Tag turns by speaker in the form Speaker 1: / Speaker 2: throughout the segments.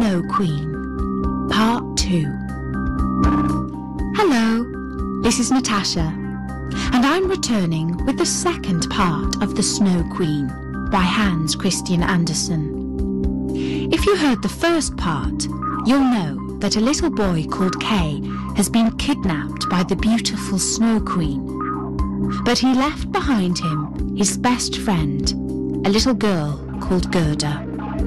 Speaker 1: Snow Queen, Part 2. Hello, this is Natasha, and I'm returning with the second part of The Snow Queen by Hans Christian Andersen. If you heard the first part, you'll know that a little boy called Kay has been kidnapped by the beautiful Snow Queen. But he left behind him his best friend, a little girl called Gerda.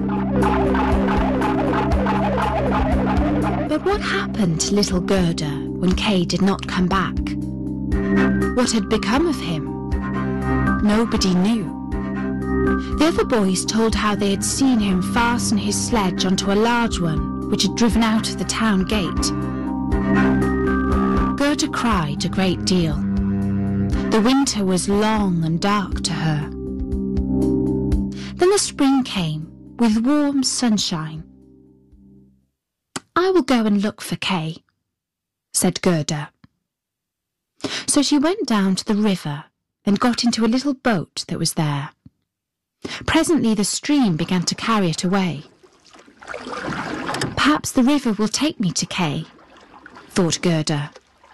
Speaker 1: But what happened to little Gerda when Kay did not come back? What had become of him? Nobody knew. The other boys told how they had seen him fasten his sledge onto a large one which had driven out of the town gate. Gerda cried a great deal. The winter was long and dark to her. Then the spring came with warm sunshine. "I will go and look for Kay," said Gerda. So she went down to the river and got into a little boat that was there. Presently the stream began to carry it away. "Perhaps the river will take me to Kay," thought Gerda.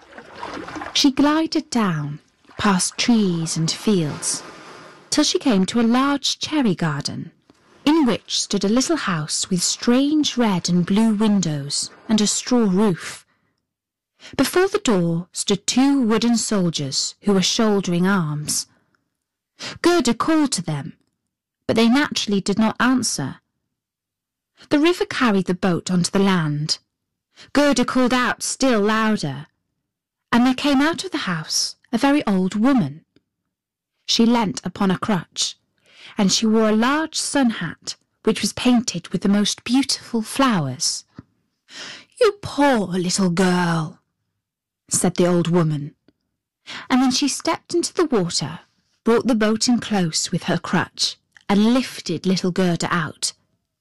Speaker 1: She glided down, past trees and fields, till she came to a large cherry garden, in which stood a little house with strange red and blue windows and a straw roof. Before the door stood 2 wooden soldiers who were shouldering arms. Gerda called to them, but they naturally did not answer. The river carried the boat onto the land. Gerda called out still louder, and there came out of the house a very old woman. She leant upon a crutch, and she wore a large sun hat which was painted with the most beautiful flowers. "You poor little girl," said the old woman, and then she stepped into the water, brought the boat in close with her crutch, and lifted little Gerda out.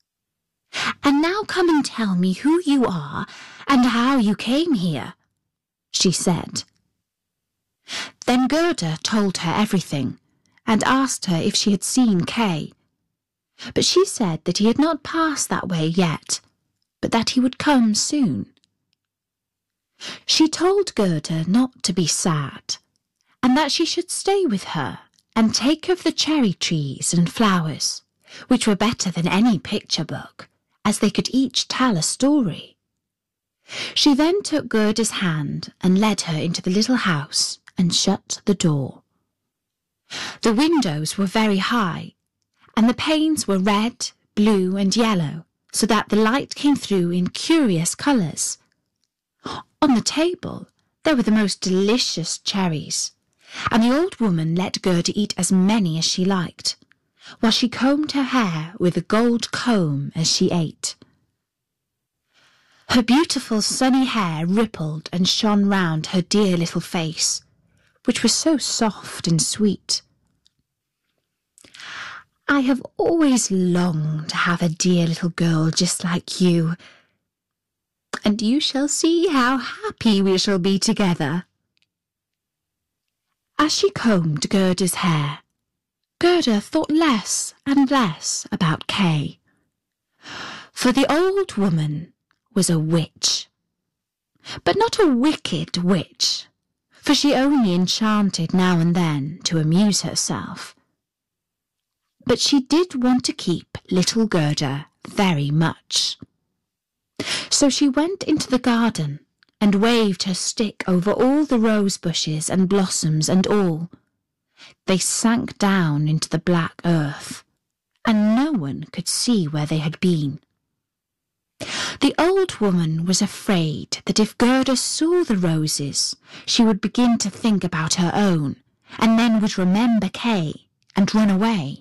Speaker 1: "And now come and tell me who you are and how you came here," she said. Then Gerda told her everything, and asked her if she had seen Kay. But she said that he had not passed that way yet, but that he would come soon. She told Gerda not to be sad, and that she should stay with her and take of the cherry trees and flowers, which were better than any picture book, as they could each tell a story. She then took Gerda's hand and led her into the little house and shut the door. The windows were very high, and the panes were red, blue and yellow, so that the light came through in curious colours. On the table there were the most delicious cherries, and the old woman let Gerda eat as many as she liked, while she combed her hair with a gold comb as she ate. Her beautiful sunny hair rippled and shone round her dear little face, which was so soft and sweet. "I have always longed to have a dear little girl just like you, and you shall see how happy we shall be together." As she combed Gerda's hair, Gerda thought less and less about Kay, for the old woman was a witch, but not a wicked witch, for she only enchanted now and then to amuse herself. But she did want to keep little Gerda very much. So she went into the garden and waved her stick over all the rose bushes and blossoms and all. They sank down into the black earth, and no one could see where they had been. The old woman was afraid that if Gerda saw the roses, she would begin to think about her own, and then would remember Kay and run away.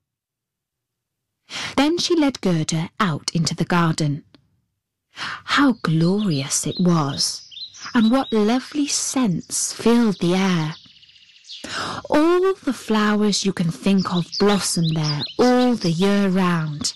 Speaker 1: Then she led Gerda out into the garden. How glorious it was, and what lovely scents filled the air. All the flowers you can think of blossom there all the year round.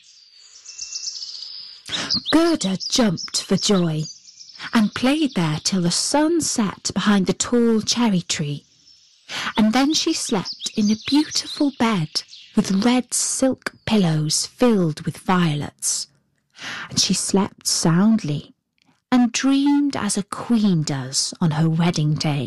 Speaker 1: Gerda jumped for joy, and played there till the sun set behind the tall cherry tree, and then she slept in a beautiful bed with red silk pillows filled with violets, and she slept soundly and dreamed as a queen does on her wedding day.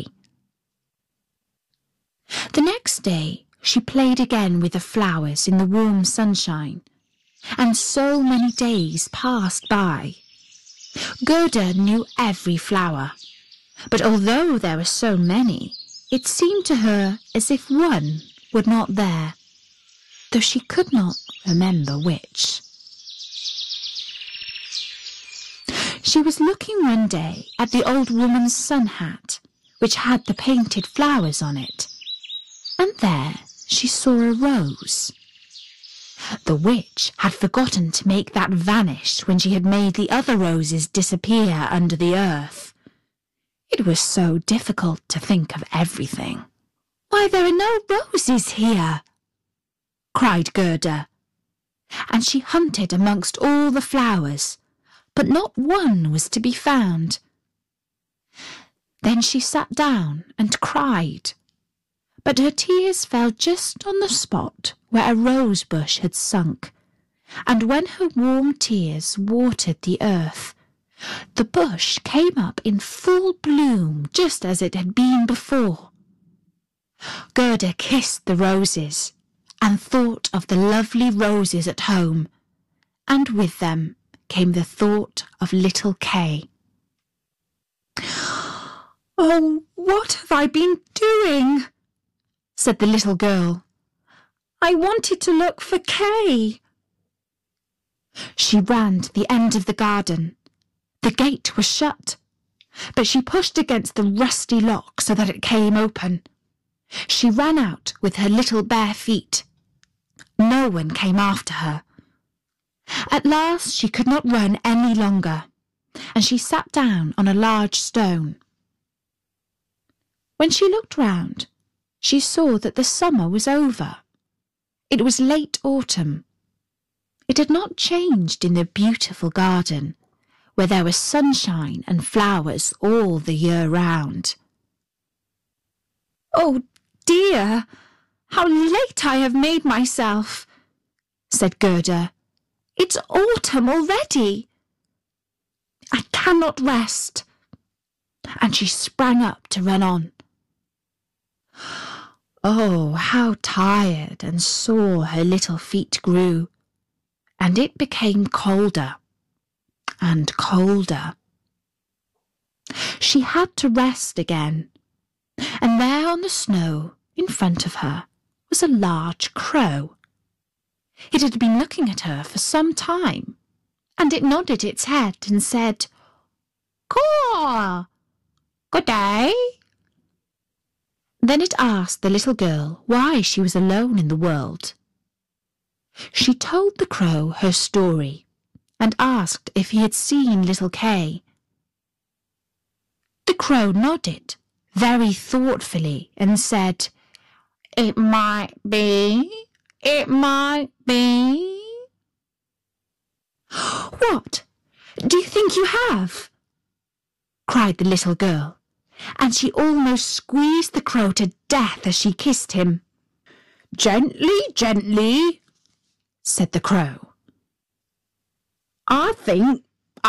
Speaker 1: The next day she played again with the flowers in the warm sunshine, and so many days passed by. Gerda knew every flower, but although there were so many, it seemed to her as if one were not there, though she could not remember which. She was looking one day at the old woman's sun hat, which had the painted flowers on it, and there she saw a rose. The witch had forgotten to make that vanish when she had made the other roses disappear under the earth. It was so difficult to think of everything. "Why, there are no roses here!" cried Gerda, and she hunted amongst all the flowers, but not one was to be found. Then she sat down and cried, but her tears fell just on the spot where a rose bush had sunk, and when her warm tears watered the earth, the bush came up in full bloom just as it had been before. Gerda kissed the roses and thought of the lovely roses at home, and with them came the thought of little Kay. "Oh, what have I been doing?" said the little girl. "I wanted to look for Kay." She ran to the end of the garden. The gate was shut, but she pushed against the rusty lock so that it came open. She ran out with her little bare feet. No one came after her. At last she could not run any longer, and she sat down on a large stone. When she looked round, she saw that the summer was over. It was late autumn. It had not changed in the beautiful garden, where there was sunshine and flowers all the year round. "Oh dear, how late I have made myself," said Gerda. "It's autumn already. I cannot rest." And she sprang up to run on. Oh, how tired and sore her little feet grew, and it became colder and colder. She had to rest again, and there on the snow in front of her was a large crow. It had been looking at her for some time, and it nodded its head and said, "Caw! Good day." Then it asked the little girl why she was alone in the world. She told the crow her story and asked if he had seen little Kay. The crow nodded very thoughtfully and said, "It might be, it might be." "What? Do you think you have?" cried the little girl, and she almost squeezed the crow to death as she kissed him. "Gently, gently," said the crow. I think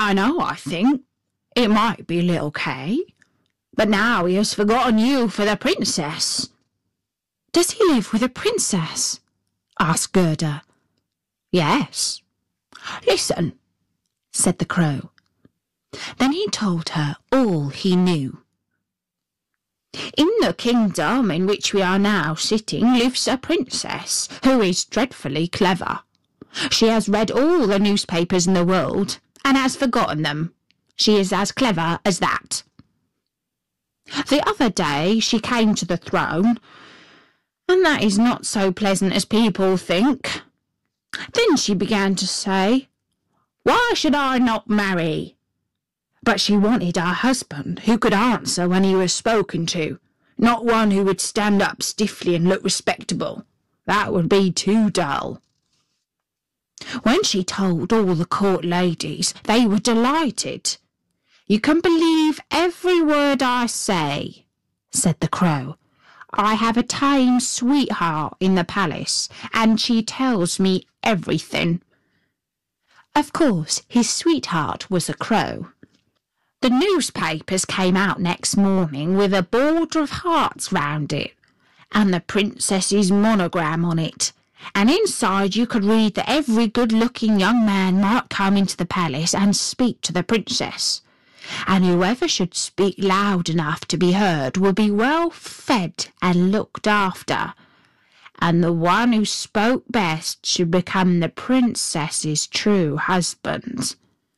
Speaker 1: it might be little Kay, but now he has forgotten you for the princess." "Does he live with a princess?" asked Gerda. "Yes. Listen," said the crow. Then he told her all he knew. "In the kingdom in which we are now sitting lives a princess who is dreadfully clever. She has read all the newspapers in the world and has forgotten them. She is as clever as that. The other day she came to the throne, and that is not so pleasant as people think. Then she began to say, 'Why should I not marry?' But she wanted a husband who could answer when he was spoken to, not one who would stand up stiffly and look respectable. That would be too dull. When she told all the court ladies, they were delighted. 'You can believe every word I say,' said the crow. 'I have a tame sweetheart in the palace, and she tells me everything.' Of course, his sweetheart was a crow. The newspapers came out next morning with a border of hearts round it, and the princess's monogram on it, and inside you could read that every good-looking young man might come into the palace and speak to the princess, and whoever should speak loud enough to be heard would be well fed and looked after, and the one who spoke best should become the princess's true husband.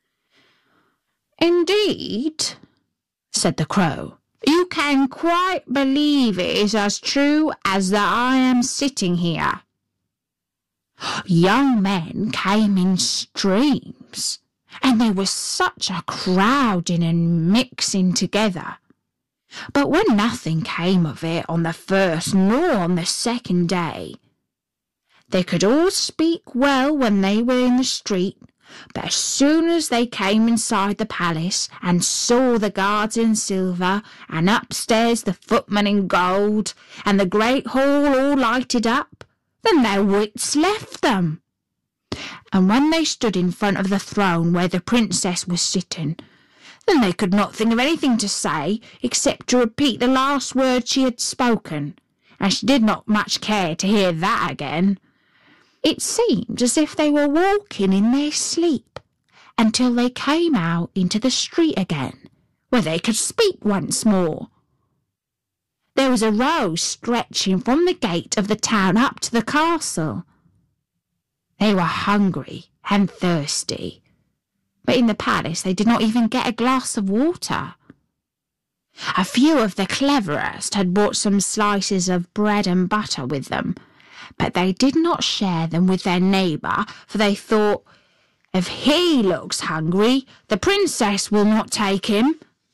Speaker 1: "Indeed," said the crow, "you can quite believe it is as true as that I am sitting here." Young men came in streams, and there was such a crowding and mixing together. But when nothing came of it on the first nor on the second day, they could all speak well when they were in the street, but as soon as they came inside the palace and saw the guards in silver, and upstairs the footmen in gold, and the great hall all lighted up, then their wits left them. And when they stood in front of the throne where the princess was sitting, then they could not think of anything to say except to repeat the last word she had spoken, and she did not much care to hear that again. It seemed as if they were walking in their sleep until they came out into the street again, where they could speak once more. There was a road stretching from the gate of the town up to the castle. They were hungry and thirsty, but in the palace they did not even get a glass of water. A few of the cleverest had brought some slices of bread and butter with them, but they did not share them with their neighbour, for they thought, "If he looks hungry, the princess will not take him."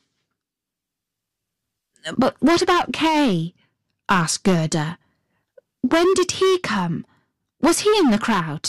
Speaker 1: "But what about Kay?" asked Gerda. "When did he come? Was he in the crowd?"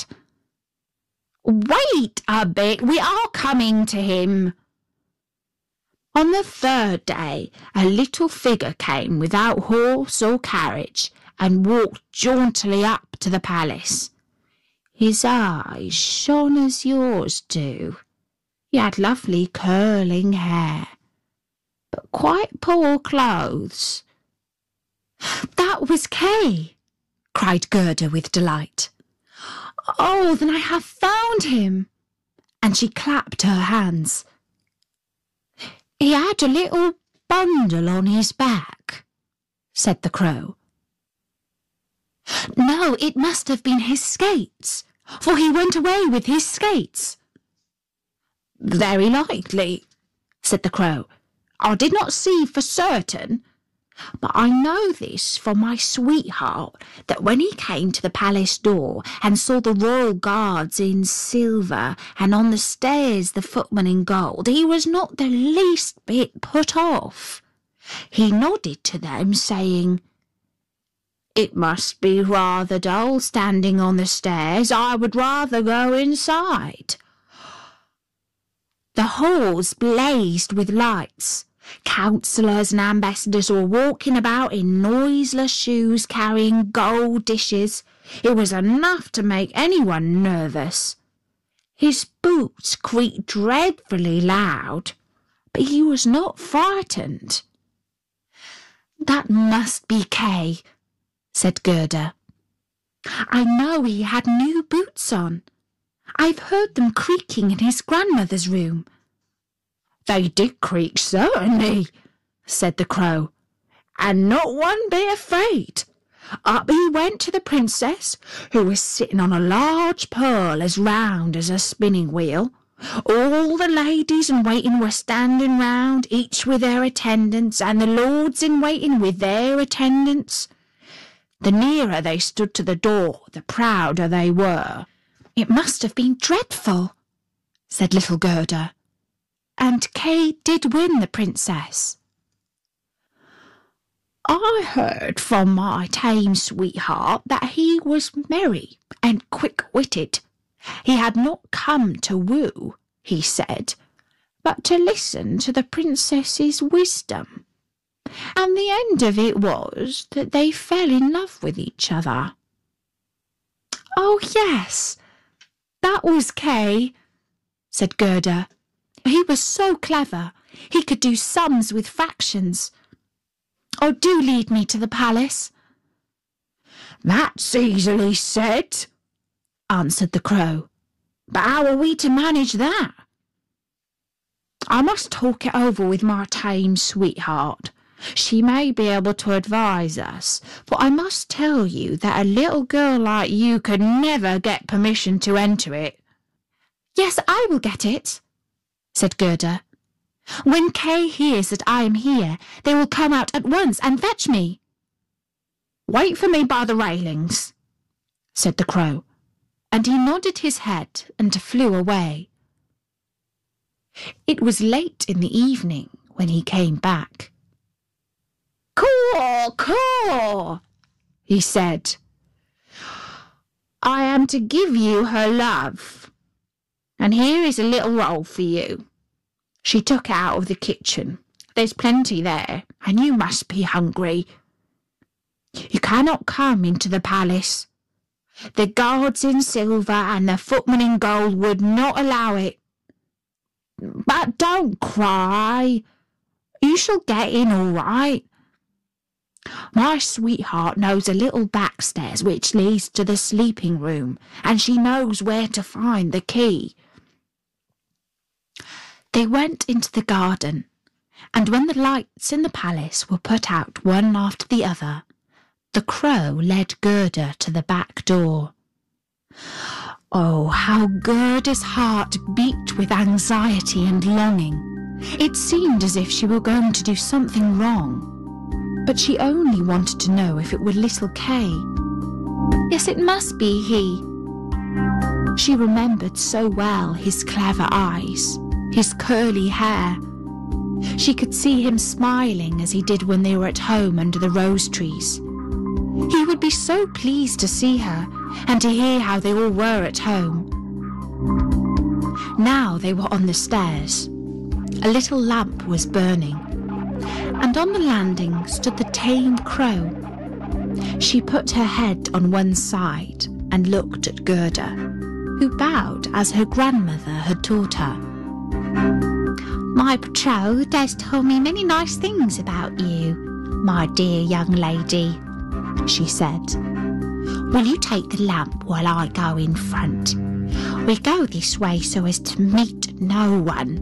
Speaker 1: "Wait a bit, we are coming to him." On the third day, a little figure came without horse or carriage, and walked jauntily up to the palace. His eyes shone as yours do. He had lovely curling hair, but quite poor clothes. "That was Kay!" cried Gerda with delight. "Oh, then I have found him!" And she clapped her hands. "He had a little bundle on his back," said the crow. "No, it must have been his skates, for he went away with his skates." "Very likely," said the crow. "I did not see for certain, but I know this from my sweetheart, that when he came to the palace door and saw the royal guards in silver and on the stairs the footmen in gold, he was not the least bit put off. He nodded to them, saying, 'It must be rather dull standing on the stairs. I would rather go inside.' The halls blazed with lights. Councillors and ambassadors were walking about in noiseless shoes carrying gold dishes. It was enough to make anyone nervous. His boots creaked dreadfully loud, but he was not frightened. "That must be Kay," said Gerda. "I know he had new boots on. I've heard them creaking in his grandmother's room." "They did creak, certainly," said the crow, "and not one bit afraid. Up he went to the princess, who was sitting on a large pearl as round as a spinning wheel. All the ladies in waiting were standing round, each with their attendants, and the lords in waiting with their attendants. The nearer they stood to the door, the prouder they were." "It must have been dreadful," said little Gerda. "And Kay did win the princess." "I heard from my tame sweetheart that he was merry and quick-witted. He had not come to woo, he said, but to listen to the princess's wisdom. And the end of it was that they fell in love with each other." "Oh, yes, that was Kay," said Gerda. He was so clever. He could do sums with fractions. Oh, do lead me to the palace.
Speaker 2: That's easily said, answered the Crow. But how are we to manage that? I must talk it over with my tame sweetheart. She may be able to advise us, but I must tell you that a little girl like you could never get permission to enter it.
Speaker 1: Yes, I will get it, said Gerda. When Kay hears that I am here, they will come out at once and fetch me.
Speaker 2: Wait for me by the railings, said the Crow,
Speaker 1: and he nodded his head and flew away. It was late in the evening when he came back.
Speaker 2: Caw, caw, he said. I am to give you her love, and here is a little roll for you. She took it out of the kitchen. There's plenty there, and you must be hungry. You cannot come into the palace. The guards in silver and the footmen in gold would not allow it. But don't cry. You shall get in all right. My sweetheart knows a little backstairs which leads to the sleeping room, and she knows where to find the key.
Speaker 1: They went into the garden, and when the lights in the palace were put out one after the other, the Crow led Gerda to the back door. Oh, how Gerda's heart beat with anxiety and longing. It seemed as if she were going to do something wrong, but she only wanted to know if it were little Kay. Yes, it must be he. She remembered so well his clever eyes, his curly hair. She could see him smiling as he did when they were at home under the rose trees. He would be so pleased to see her and to hear how they all were at home. Now they were on the stairs. A little lamp was burning, and on the landing stood the tame Crow. She put her head on one side and looked at Gerda, who bowed as her grandmother had taught her.
Speaker 3: My betrothed has told me many nice things about you, my dear young lady, she said. Will you take the lamp while I go in front? We go this way so as to meet no one.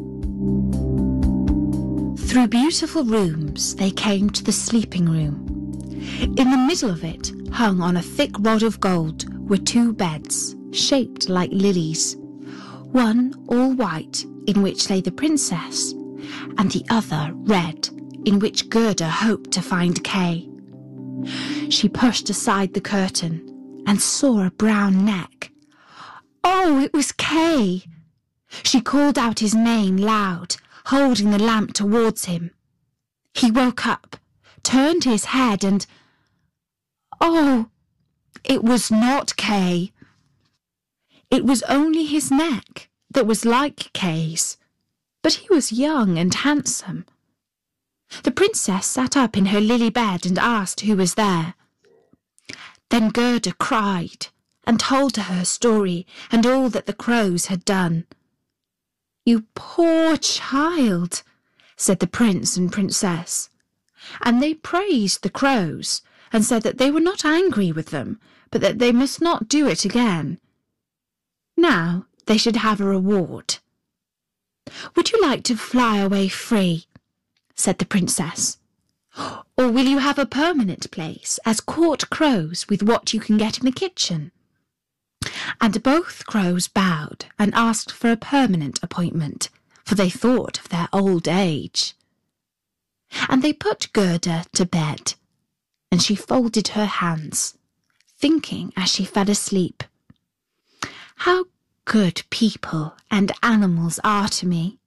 Speaker 1: Through beautiful rooms they came to the sleeping room. In the middle of it, hung on a thick rod of gold, were two beds, shaped like lilies. One all white, in which lay the princess, and the other red, in which Gerda hoped to find Kay. She pushed aside the curtain and saw a brown neck. Oh, it was Kay! She called out his name loud, holding the lamp towards him. He woke up, turned his head and... Oh, it was not Kay. It was only his neck that was like Kay's, but he was young and handsome. The princess sat up in her lily bed and asked who was there. Then Gerda cried and told her story and all that the crows had done. You poor child, said the prince and princess, and they praised the crows and said that they were not angry with them, but that they must not do it again. Now they should have a reward. Would you like to fly away free? Said the princess. Or will you have a permanent place as court crows with what you can get in the kitchen? And both crows bowed and asked for a permanent appointment, for they thought of their old age. And they put Gerda to bed, and she folded her hands, thinking as she fell asleep, how good people and animals are to me.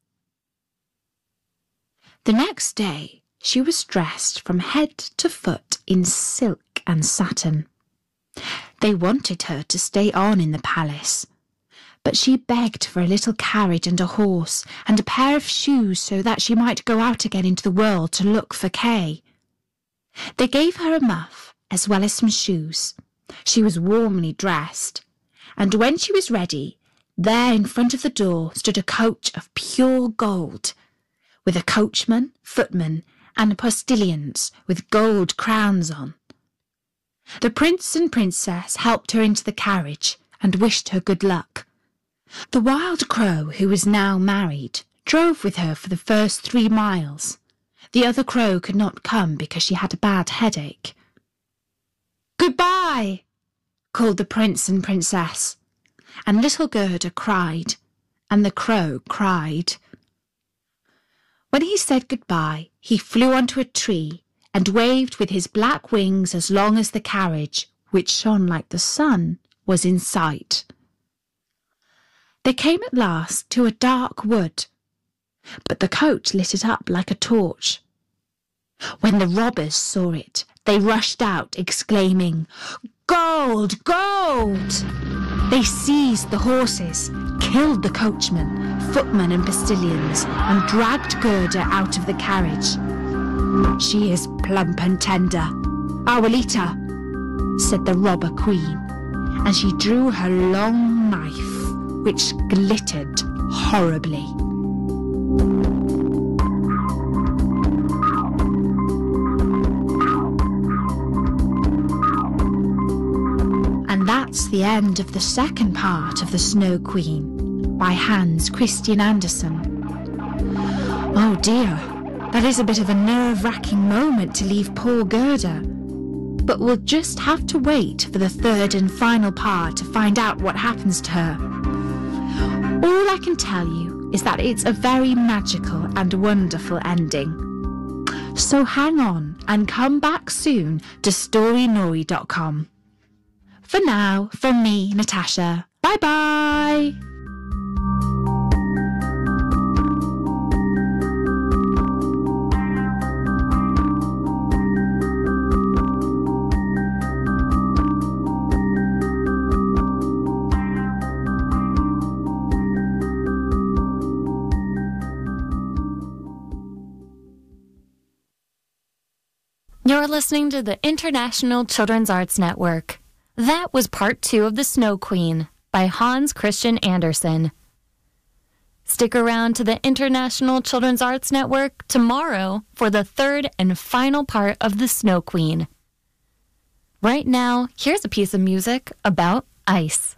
Speaker 1: The next day she was dressed from head to foot in silk and satin. They wanted her to stay on in the palace, but she begged for a little carriage and a horse and a pair of shoes so that she might go out again into the world to look for Kay. They gave her a muff as well as some shoes. She was warmly dressed, and when she was ready, There in front of the door stood a coach of pure gold, with a coachman, footman, and postilions with gold crowns on. The prince and princess helped her into the carriage and wished her good luck. The wild crow, who was now married, drove with her for the first 3 miles. The other crow could not come because she had a bad headache. "Goodbye," called the prince and princess, and little Gerda cried, and the crow cried. When he said goodbye, he flew onto a tree and waved with his black wings as long as the carriage, which shone like the sun, was in sight. They came at last to a dark wood, but the coach lit it up like a torch. When the robbers saw it, they rushed out, exclaiming, "Gold! Gold!" They seized the horses, killed the coachman, footman and postilions, and dragged Gerda out of the carriage. "She is plump and tender, Abuelita," said the robber queen, and she drew her long knife, which glittered horribly. And that's the end of the second part of The Snow Queen by Hans Christian Andersen. Oh dear, that is a bit of a nerve-wracking moment to leave poor Gerda. But we'll just have to wait for the third and final part to find out what happens to her. All I can tell you is that it's a very magical and wonderful ending. So hang on and come back soon to storynori.com. For now, from me, Natasha, bye-bye!
Speaker 4: You're listening to the International Children's Arts Network. That was part 2 of The Snow Queen by Hans Christian Andersen. Stick around to the International Children's Arts Network tomorrow for the third and final part of The Snow Queen. Right now, here's a piece of music about ice.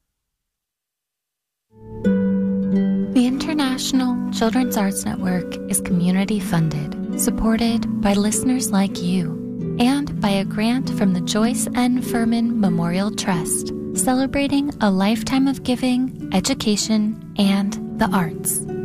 Speaker 4: The International Children's Arts Network is community funded, supported by listeners like you, and by a grant from the Joyce N. Furman Memorial Trust, celebrating a lifetime of giving, education, and the arts.